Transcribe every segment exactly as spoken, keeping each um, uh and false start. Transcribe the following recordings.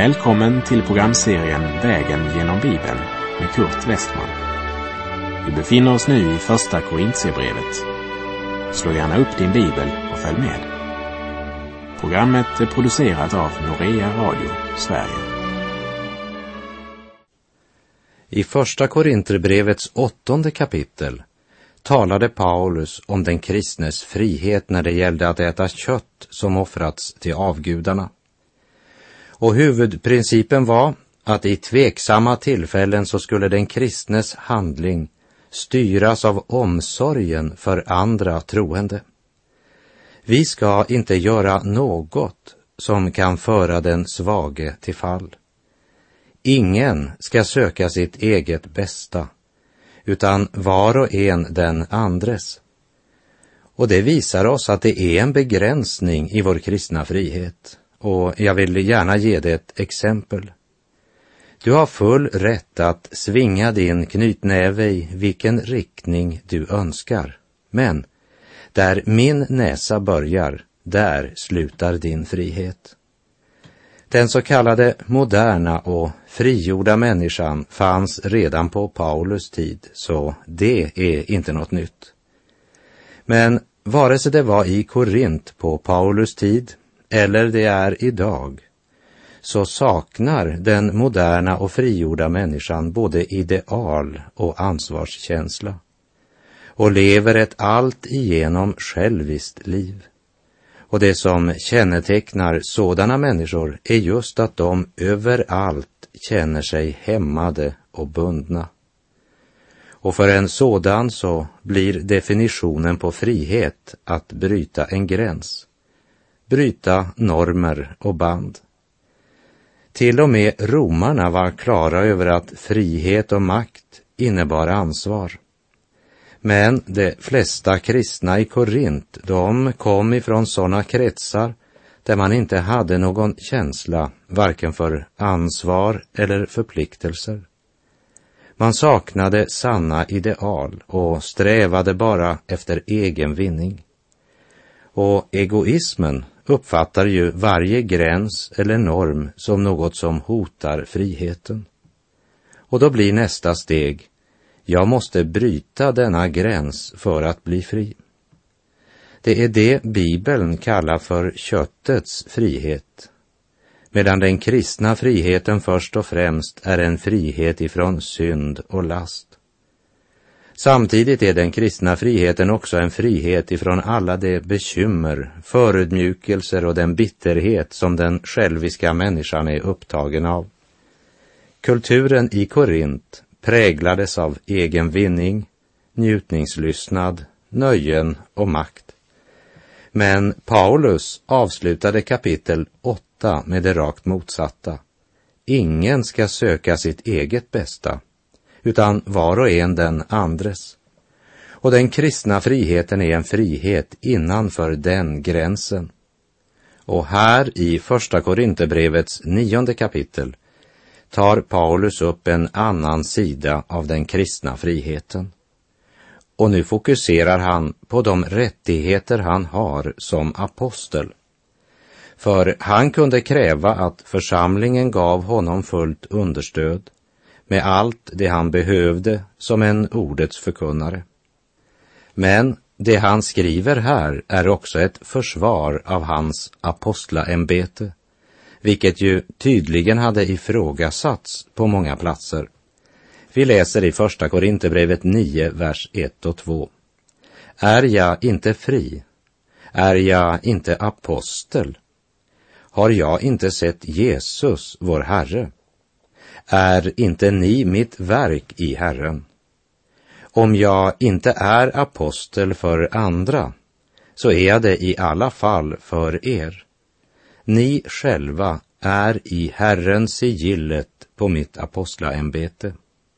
Välkommen till programserien Vägen genom Bibeln med Kurt Westman. Vi befinner oss nu i första Korintierbrevet. Slå gärna upp din bibel och följ med. Programmet är producerat av Norea Radio, Sverige. I första Korintierbrevets åttonde kapitel talade Paulus om den kristnes frihet när det gällde att äta kött som offrats till avgudarna. Och huvudprincipen var att i tveksamma tillfällen så skulle den kristnes handling styras av omsorgen för andra troende. Vi ska inte göra något som kan föra den svage till fall. Ingen ska söka sitt eget bästa, utan var och en den andres. Och det visar oss att det är en begränsning i vår kristna frihet. Och jag vill gärna ge dig ett exempel. Du har full rätt att svinga din knytnäve i vilken riktning du önskar. Men där min näsa börjar, där slutar din frihet. Den så kallade moderna och frigjorda människan fanns redan på Paulus tid, så det är inte något nytt. Men vare sig det var i Korint på Paulus tid eller det är idag, så saknar den moderna och frigjorda människan både ideal och ansvarskänsla och lever ett allt igenom själviskt liv. Och det som kännetecknar sådana människor är just att de överallt känner sig hämmade och bundna. Och för en sådan så blir definitionen på frihet att bryta en gräns. Bryta normer och band. Till och med romarna var klara över att frihet och makt innebar ansvar. Men de flesta kristna i Korint, de kom ifrån sådana kretsar där man inte hade någon känsla varken för ansvar eller förpliktelser. Man saknade sanna ideal och strävade bara efter egen vinning. Och egoismen uppfattar ju varje gräns eller norm som något som hotar friheten. Och då blir nästa steg: jag måste bryta denna gräns för att bli fri. Det är det Bibeln kallar för köttets frihet, medan den kristna friheten först och främst är en frihet ifrån synd och last. Samtidigt är den kristna friheten också en frihet ifrån alla de bekymmer, förödmjukelser och den bitterhet som den själviska människan är upptagen av. Kulturen i Korint präglades av egen vinning, njutningslystnad, nöjen och makt. Men Paulus avslutade kapitel åtta med det rakt motsatta. Ingen ska söka sitt eget bästa, utan var och en den andres. Och den kristna friheten är en frihet innanför den gränsen. Och här i första Korintierbrevets nionde kapitel tar Paulus upp en annan sida av den kristna friheten. Och nu fokuserar han på de rättigheter han har som apostel. För han kunde kräva att församlingen gav honom fullt understöd med allt det han behövde som en ordets förkunnare. Men det han skriver här är också ett försvar av hans apostlaämbete, vilket ju tydligen hade ifrågasatts på många platser. Vi läser i första Korintierbrevet nio, vers ett och två. Är jag inte fri? Är jag inte apostel? Har jag inte sett Jesus, vår Herre? Är inte ni mitt verk i Herren? Om jag inte är apostel för andra, så är jag det i alla fall för er. Ni själva är i Herren sigillet på mitt apostlaämbete.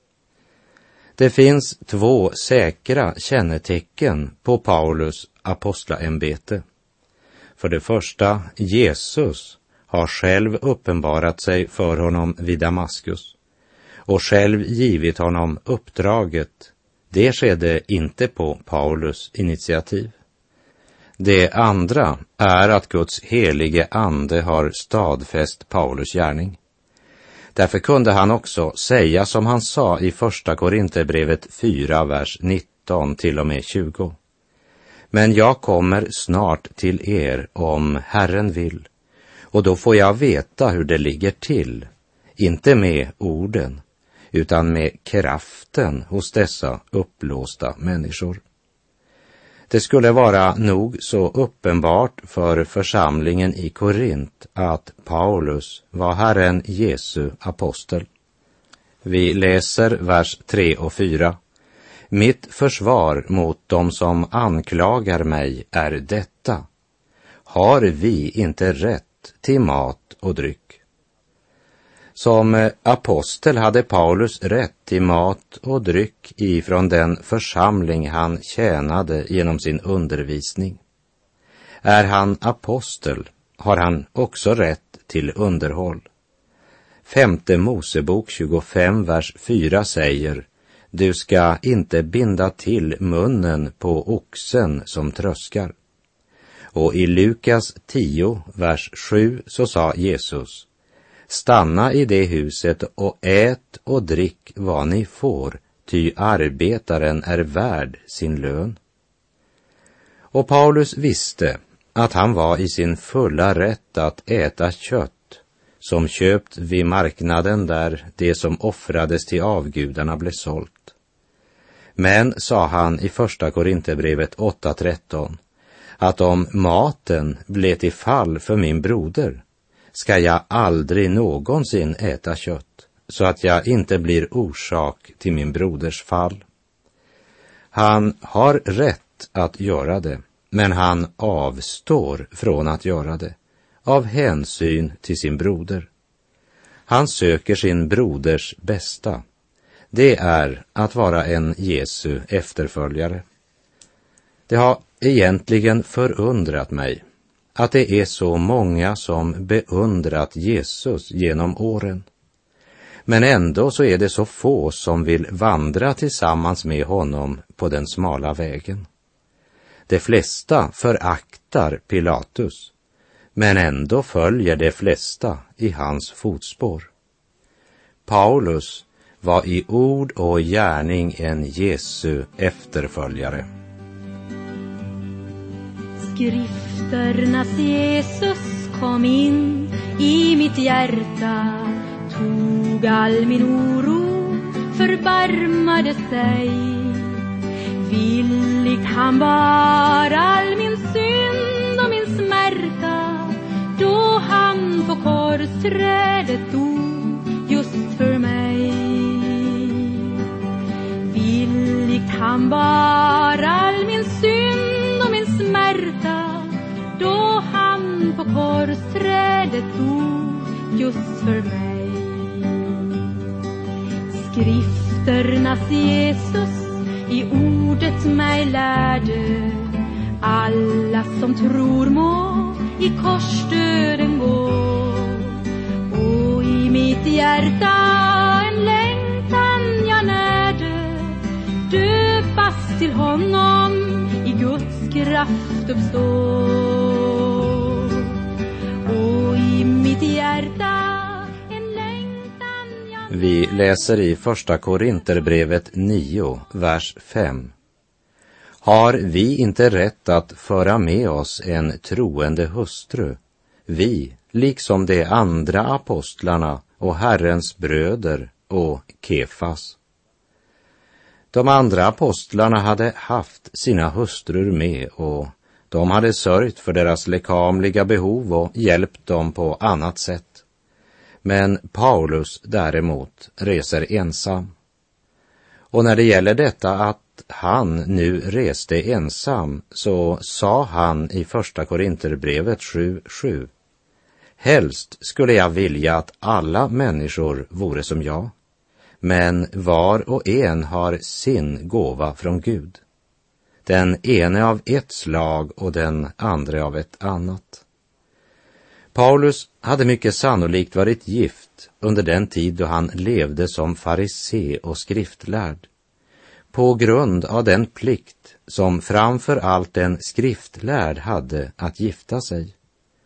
Det finns två säkra kännetecken på Paulus apostlaämbete. För det första, Jesus har själv uppenbarat sig för honom vid Damaskus och själv givit honom uppdraget. Det skedde inte på Paulus initiativ. Det andra är att Guds helige ande har stadfäst Paulus gärning. Därför kunde han också säga som han sa i första Korinterbrevet fyra, vers nitton till och med tjugo. Men jag kommer snart till er om Herren vill, och då får jag veta hur det ligger till, inte med orden, utan med kraften hos dessa uppblåsta människor. Det skulle vara nog så uppenbart för församlingen i Korint att Paulus var Herren Jesu apostel. Vi läser vers tre och fyra. Mitt försvar mot dem som anklagar mig är detta: har vi inte rätt till mat och dryck? Som apostel hade Paulus rätt till mat och dryck ifrån den församling han tjänade genom sin undervisning. Är han apostel har han också rätt till underhåll. Femte Mosebok tjugofem, vers fyra säger: du ska inte binda till munnen på oxen som tröskar. Och i Lukas tio, vers sju så sa Jesus: stanna i det huset och ät och drick vad ni får, ty arbetaren är värd sin lön. Och Paulus visste att han var i sin fulla rätt att äta kött som köpt vid marknaden där det som offrades till avgudarna blev sålt. Men, sa han i första Korinterbrevet åtta tretton, att om maten blev till fall för min broder ska jag aldrig någonsin äta kött, så att jag inte blir orsak till min broders fall. Han har rätt att göra det, men han avstår från att göra det av hänsyn till sin broder. Han söker sin broders bästa. Det är att vara en Jesu efterföljare. Det har egentligen förundrat mig att det är så många som beundrat Jesus genom åren. Men ändå så är det så få som vill vandra tillsammans med honom på den smala vägen. De flesta föraktar Pilatus, men ändå följer de flesta i hans fotspår. Paulus var i ord och gärning en Jesu efterföljare. Skrifternas Jesus kom in i mitt hjärta, tog all min oro, förbarmade sig. Villigt han bar all min synd och min smärta, då han på korsträdet dog just för mig. Villigt han bar all min synd och min smärta, då han på korsträdet dog just för mig. Skrifternas Jesus i ordet mig lärde, alla som tror må i korsdöden gå. Och i mitt hjärta en längtan jag närde, döpas till honom, i Guds kraft uppstå. Och i mitt hjärta en längtan jag... Vi läser i första Korinterbrevet nio, vers fem. Har vi inte rätt att föra med oss en troende hustru, vi, liksom de andra apostlarna och Herrens bröder och Kefas? De andra apostlarna hade haft sina hustrur med, och de hade sörjt för deras lekamliga behov och hjälpt dem på annat sätt. Men Paulus däremot reser ensam. Och när det gäller detta att han nu reste ensam, så sa han i första Korinterbrevet sju sju: helst skulle jag vilja att alla människor vore som jag, men var och en har sin gåva från Gud. Den ene av ett slag och den andra av ett annat. Paulus hade mycket sannolikt varit gift under den tid då han levde som farisé och skriftlärd, på grund av den plikt som framför allt en skriftlärd hade att gifta sig.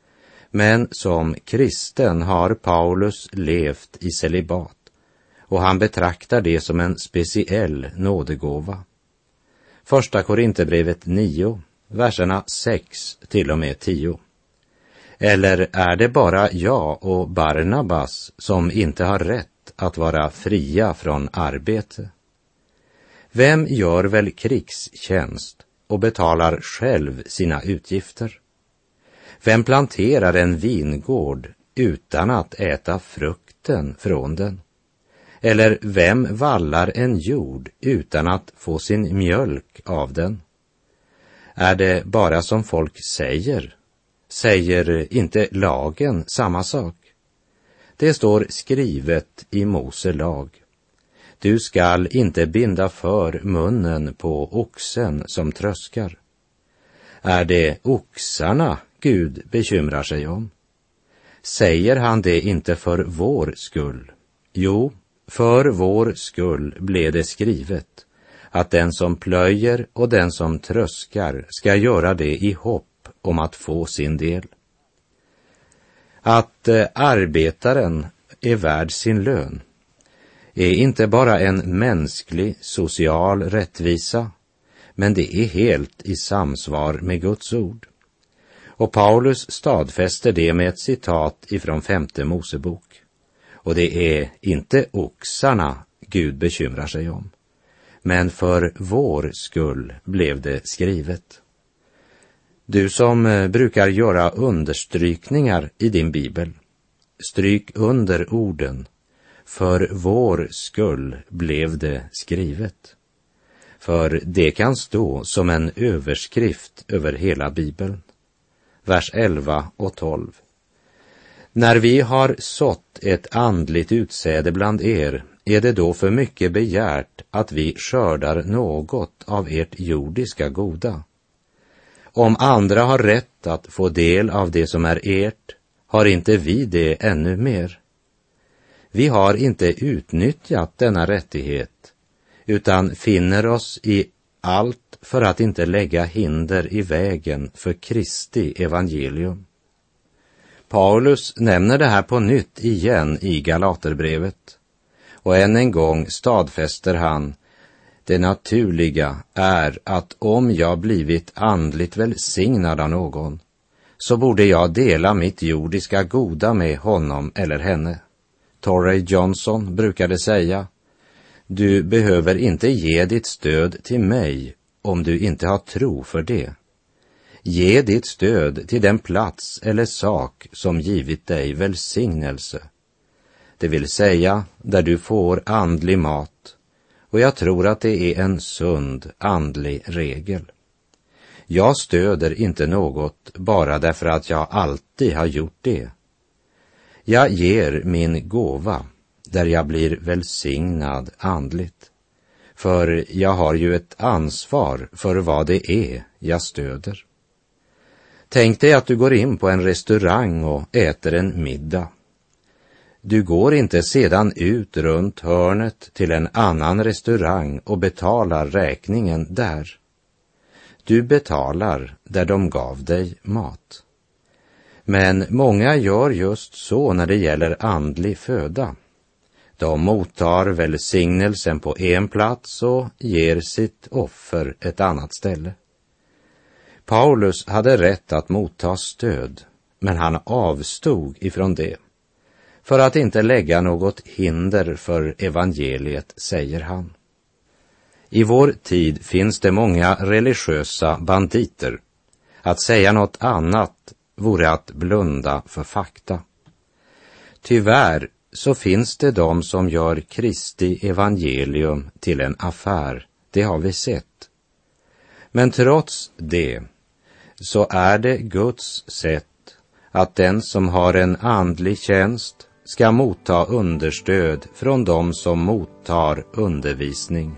Men som kristen har Paulus levt i celibat och han betraktar det som en speciell nådegåva. Första Korinthierbrevet nio, verserna sex till och med tio. Eller är det bara jag och Barnabas som inte har rätt att vara fria från arbete? Vem gör väl krigstjänst och betalar själv sina utgifter? Vem planterar en vingård utan att äta frukten från den? Eller vem vallar en jord utan att få sin mjölk av den? Är det bara som folk säger? Säger inte lagen samma sak? Det står skrivet i Mose lag. Du skall inte binda för munnen på oxen som tröskar. Är det oxarna Gud bekymrar sig om? Säger han det inte för vår skull? Jo, för vår skull blev det skrivet att den som plöjer och den som tröskar ska göra det i hopp om att få sin del. Att eh, arbetaren är värd sin lön är inte bara en mänsklig social rättvisa, men det är helt i samsvar med Guds ord. Och Paulus stadfäster det med ett citat ifrån femte Mosebok. Och det är inte oxarna Gud bekymrar sig om, men för vår skull blev det skrivet. Du som brukar göra understrykningar i din bibel, stryk under orden, för vår skull blev det skrivet. För det kan stå som en överskrift över hela bibeln. Vers elva och tolv. När vi har sått ett andligt utsäde bland er, är det då för mycket begärt att vi skördar något av ert jordiska goda? Om andra har rätt att få del av det som är ert, har inte vi det ännu mer? Vi har inte utnyttjat denna rättighet, utan finner oss i allt för att inte lägga hinder i vägen för Kristi evangelium. Paulus nämner det här på nytt igen i Galaterbrevet, och än en gång stadfäster han: det naturliga är att om jag blivit andligt välsignad av någon, så borde jag dela mitt jordiska goda med honom eller henne. Torrey Johnson brukade säga: du behöver inte ge ditt stöd till mig om du inte har tro för det. Ge ditt stöd till den plats eller sak som givit dig välsignelse. Det vill säga där du får andlig mat, och jag tror att det är en sund andlig regel. Jag stöder inte något bara därför att jag alltid har gjort det. Jag ger min gåva där jag blir välsignad andligt, för jag har ju ett ansvar för vad det är jag stöder. Tänk dig att du går in på en restaurang och äter en middag. Du går inte sedan ut runt hörnet till en annan restaurang och betalar räkningen där. Du betalar där de gav dig mat. Men många gör just så när det gäller andlig föda. De mottar välsignelsen på en plats och ger sitt offer ett annat ställe. Paulus hade rätt att motta stöd, men han avstod ifrån det, för att inte lägga något hinder för evangeliet, säger han. I vår tid finns det många religiösa banditer. Att säga något annat vore att blunda för fakta. Tyvärr så finns det de som gör Kristi evangelium till en affär, det har vi sett. Men trots det så är det Guds sätt att den som har en andlig tjänst ska motta understöd från dem som mottar undervisning.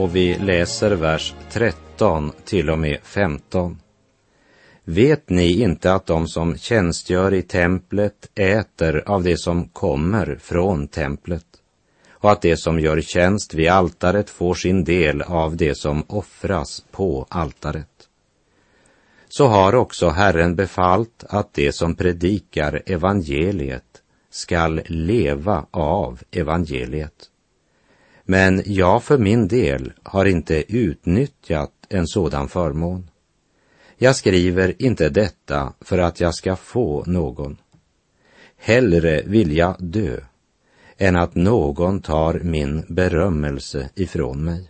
och vi läser vers tretton till och med femton. Vet ni inte att de som tjänstgör i templet äter av det som kommer från templet, och att det som gör tjänst vid altaret får sin del av det som offras på altaret? Så har också Herren befallt att det som predikar evangeliet skall leva av evangeliet. Men jag för min del har inte utnyttjat en sådan förmån. Jag skriver inte detta för att jag ska få någon. Hellre vill jag dö än att någon tar min berömmelse ifrån mig.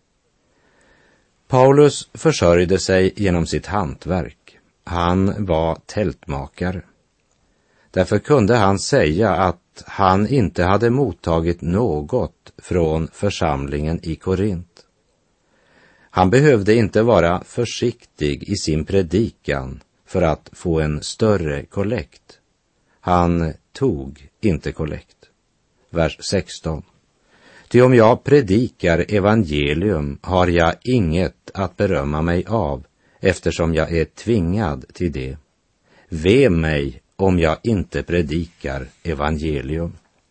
Paulus försörjde sig genom sitt hantverk. Han var tältmakare. Därför kunde han säga att han inte hade mottagit något från församlingen i Korint. Han behövde inte vara försiktig i sin predikan för att få en större kollekt. Han tog inte kollekt. Vers sexton. Ty om jag predikar evangelium har jag inget att berömma mig av, eftersom jag är tvingad till det. Ve mig om jag inte predikar evangelium.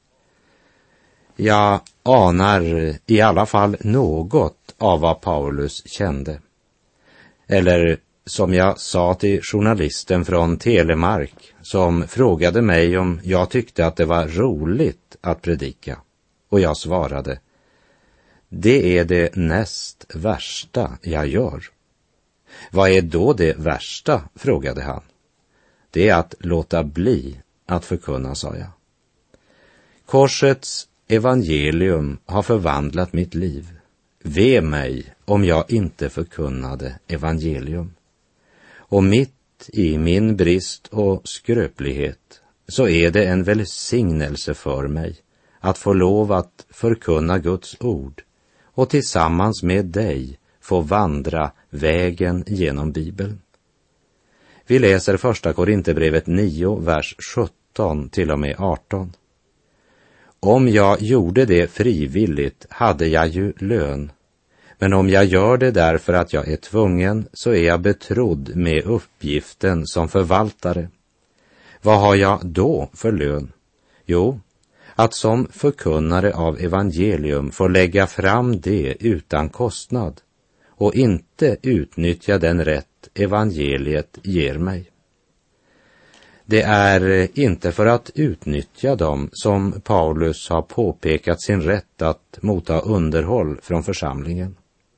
Jag anar i alla fall något av vad Paulus kände. Eller som jag sa till journalisten från Telemark som frågade mig om jag tyckte att det var roligt att predika. Och jag svarade, det är det näst värsta jag gör. Vad är då det värsta, frågade han. Det är att låta bli att förkunna, sa jag. Korsets evangelium har förvandlat mitt liv. Ve mig om jag inte förkunnade evangelium. Och mitt i min brist och skröplighet så är det en välsignelse för mig att få lov att förkunna Guds ord och tillsammans med dig få vandra vägen genom Bibeln. Vi läser första Korinthierbrevet nio, vers sjutton till och med arton. Om jag gjorde det frivilligt hade jag ju lön, men om jag gör det därför att jag är tvungen så är jag betrodd med uppgiften som förvaltare. Vad har jag då för lön? Jo, att som förkunnare av evangelium få lägga fram det utan kostnad och inte utnyttja den rätt evangeliet ger mig. Det är inte för att utnyttja dem som Paulus har påpekat sin rätt att motta underhåll från församlingen.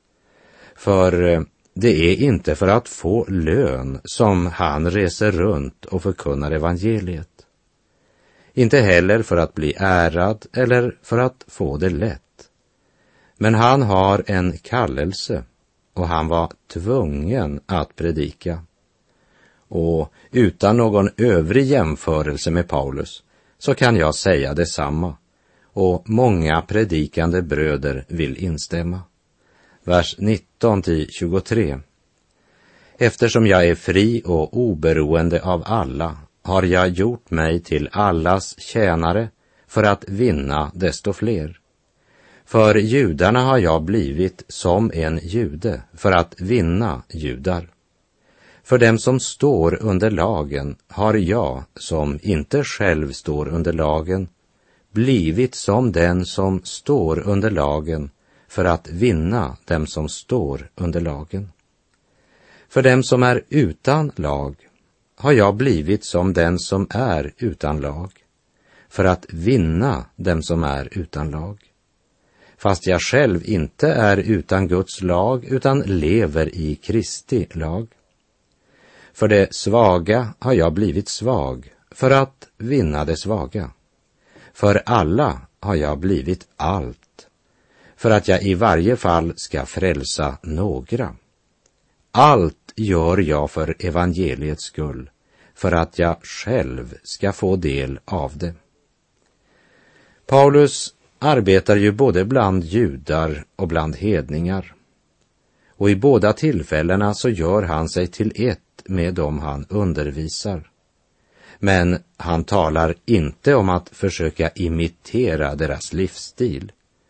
För det är inte för att få lön som han reser runt och förkunnar evangeliet. Inte heller för att bli ärad eller för att få det lätt. Men han har en kallelse och han var tvungen att predika. Och utan någon övrig jämförelse med Paulus så kan jag säga detsamma. Och många predikande bröder vill instämma. Vers nitton till tjugotre. Eftersom jag är fri och oberoende av alla har jag gjort mig till allas tjänare för att vinna desto fler. För judarna har jag blivit som en jude för att vinna judar. För dem som står under lagen har jag, som inte själv står under lagen, blivit som den som står under lagen för att vinna dem som står under lagen. För dem som är utan lag har jag blivit som den som är utan lag, för att vinna dem som är utan lag. Fast jag själv inte är utan Guds lag utan lever i Kristi lag. För det svaga har jag blivit svag för att vinna det svaga. För alla har jag blivit allt, för att jag i varje fall ska frälsa några. Allt gör jag för evangeliets skull, för att jag själv ska få del av det. Paulus arbetar ju både bland judar och bland hedningar. Och i båda tillfällena så gör han sig till ett med dem han undervisar. Men han talar inte om att försöka imitera deras livsstil.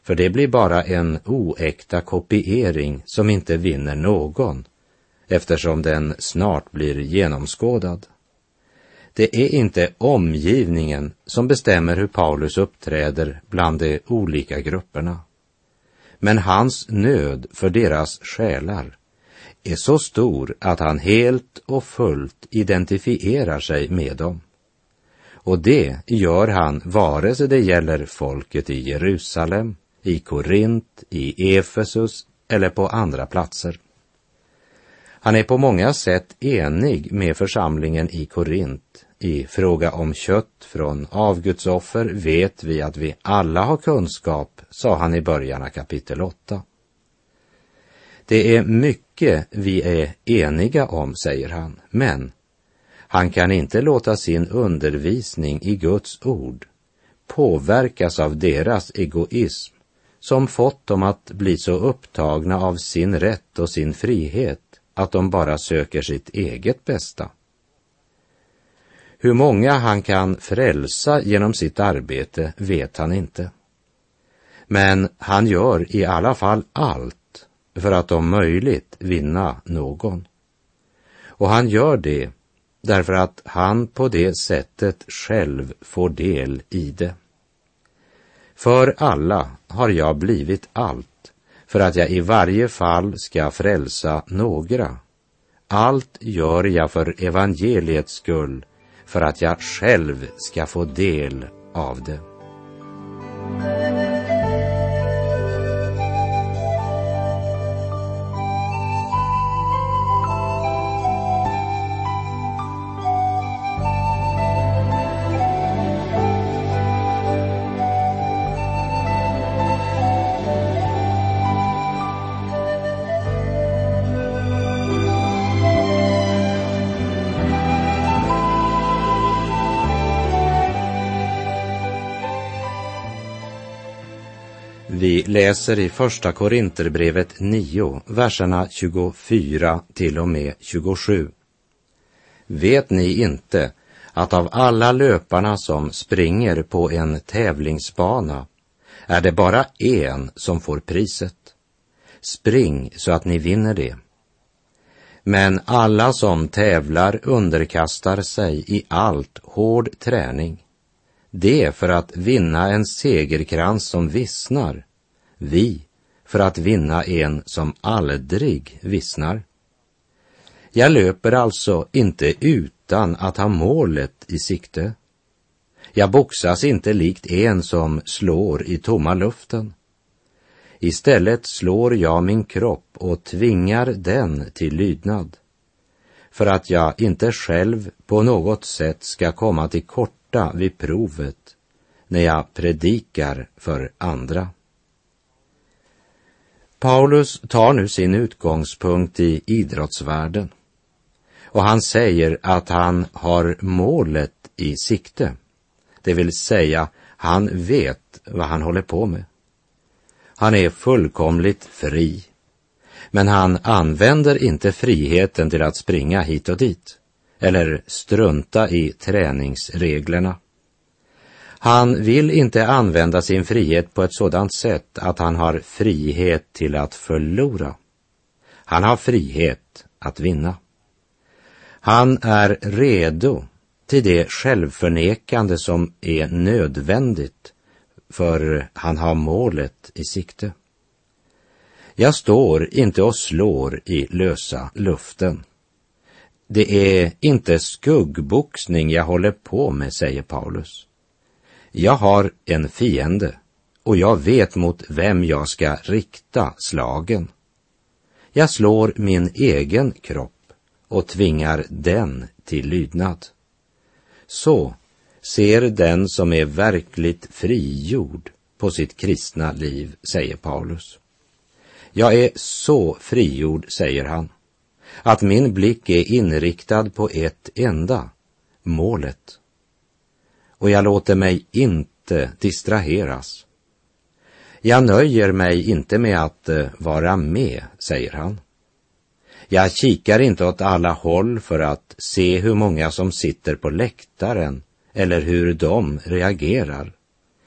för det blir bara en oäkta kopiering som inte vinner någon, eftersom den snart blir genomskådad. Det är inte omgivningen som bestämmer hur Paulus uppträder bland de olika grupperna. Men hans nöd för deras själar är så stor att han helt och fullt identifierar sig med dem. Och det gör han vare sig det gäller folket i Jerusalem, i Korint, i Efesus eller på andra platser. Han är på många sätt enig med församlingen i Korint. I fråga om kött från avgudsoffer vet vi att vi alla har kunskap, sa han i början av kapitel åtta. Det är mycket vi är eniga om, säger han, men han kan inte låta sin undervisning i Guds ord påverkas av deras egoism som fått dem att bli så upptagna av sin rätt och sin frihet att de bara söker sitt eget bästa. Hur många han kan frälsa genom sitt arbete vet han inte. Men han gör i alla fall allt för att om möjligt vinna någon. Och han gör det därför att han på det sättet själv får del i det. För alla har jag blivit allt, för att jag i varje fall ska frälsa några. Allt gör jag för evangeliets skull, för att jag själv ska få del av det. Vi läser i första Korinterbrevet nio, verserna tjugofyra till och med tjugosju. Vet ni inte att av alla löparna som springer på en tävlingsbana är det bara en som får priset? Spring så att ni vinner det. Men alla som tävlar underkastar sig i allt hård träning. Det för att vinna en segerkrans som vissnar, vi för att vinna en som aldrig vissnar. Jag löper alltså inte utan att ha målet i sikte. Jag boxas inte likt en som slår i tomma luften. Istället slår jag min kropp och tvingar den till lydnad, för att jag inte själv på något sätt ska komma till korta vid provet när jag predikar för andra. Paulus tar nu sin utgångspunkt i idrottsvärlden, och han säger att han har målet i sikte. Det vill säga, han vet vad han håller på med. Han är fullkomligt fri, men han använder inte friheten till att springa hit och dit eller strunta i träningsreglerna. Han vill inte använda sin frihet på ett sådant sätt att han har frihet till att förlora. Han har frihet att vinna. Han är redo till det självförnekande som är nödvändigt, för han har målet i sikte. Jag står inte och slår i lösa luften. Det är inte skuggboxning jag håller på med, säger Paulus. Jag har en fiende och jag vet mot vem jag ska rikta slagen. Jag slår min egen kropp och tvingar den till lydnad. Så ser den som är verkligt frigjord på sitt kristna liv, säger Paulus. Jag är så frigjord, säger han, att min blick är inriktad på ett enda, målet. Och jag låter mig inte distraheras. Jag nöjer mig inte med att vara med, säger han. Jag kikar inte åt alla håll för att se hur många som sitter på läktaren eller hur de reagerar.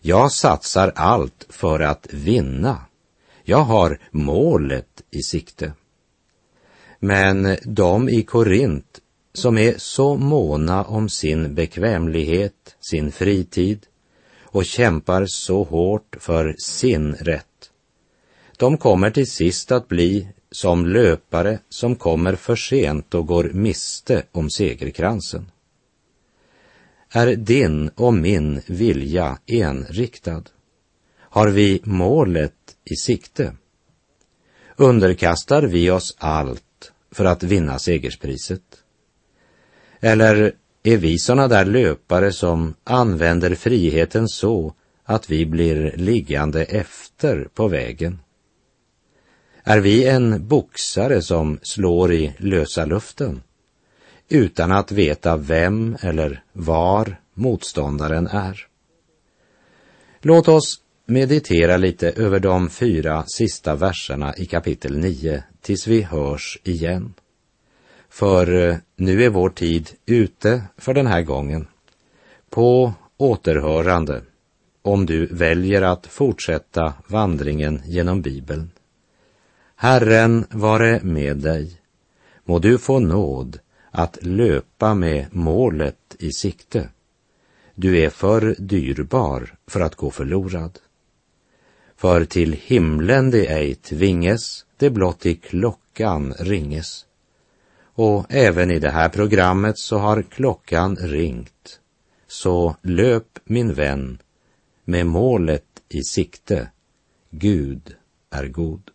Jag satsar allt för att vinna. Jag har målet i sikte. Men de i Korint som är så måna om sin bekvämlighet, sin fritid och kämpar så hårt för sin rätt, de kommer till sist att bli som löpare som kommer för sent och går miste om segerkransen. Är din och min vilja enriktad? Har vi målet i sikte? Underkastar vi oss allt för att vinna segerspriset? Eller är vi såna där löpare som använder friheten så att vi blir liggande efter på vägen? Är vi en boxare som slår i lösa luften utan att veta vem eller var motståndaren är? Låt oss meditera lite över de fyra sista verserna i kapitel nio tills vi hörs igen. För nu är vår tid ute för den här gången. På återhörande, om du väljer att fortsätta vandringen genom Bibeln. Herren vare med dig. Må du få nåd att löpa med målet i sikte. Du är för dyrbar för att gå förlorad. För till himlen det ej tvinges, det blott i klockan ringes. Och även i det här programmet så har klockan ringt. Så löp min vän med målet i sikte. Gud är god.